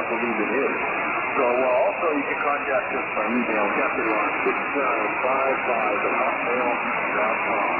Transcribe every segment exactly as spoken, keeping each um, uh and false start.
believe it is. So uh, also you can contact us by email, Captain Ron six nine five five at hotmail dot com.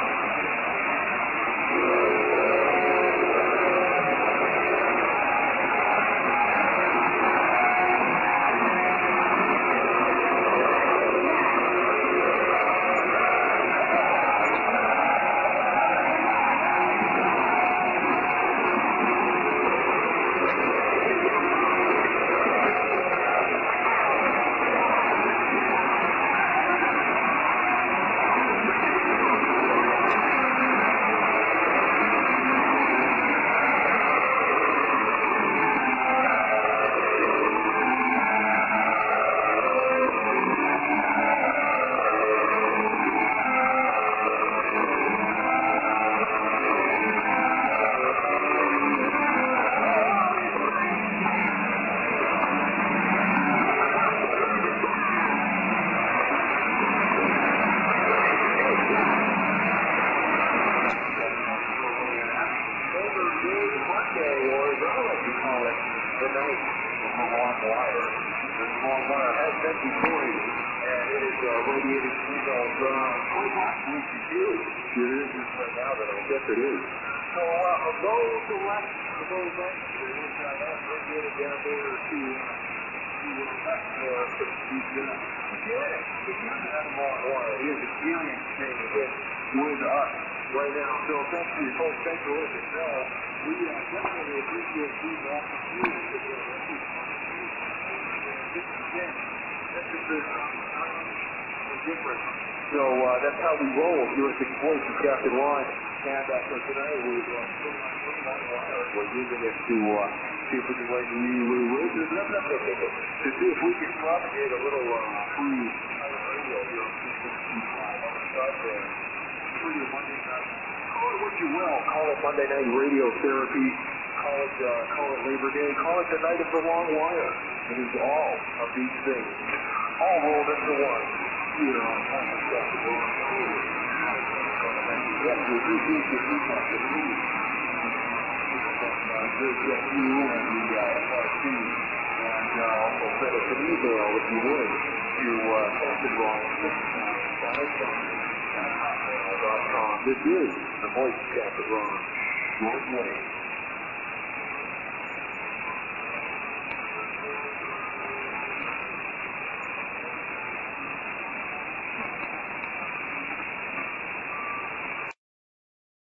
So uh, that's how we roll here at the Voice of Captain Ron. And uh, so tonight we, uh, we're using it to uh, see if we can like we, we, we, to see if we can propagate a little uh, free radio here on six sixty-five on the side there. Free Monday night. Call it what you will. Call it Monday night radio therapy. Call it uh, call it Labor Day. Call it the night of the long wire. It is all of these things, all rolled into one. Here on Thomas Captain Ron. Yes, we do need to keep up the news. There's just you and the F R C, and uh, also send us an email if you would to uh, Captain Ron six nine five five at hotmail dot com. This is the Voice of Captain Ron. Good morning.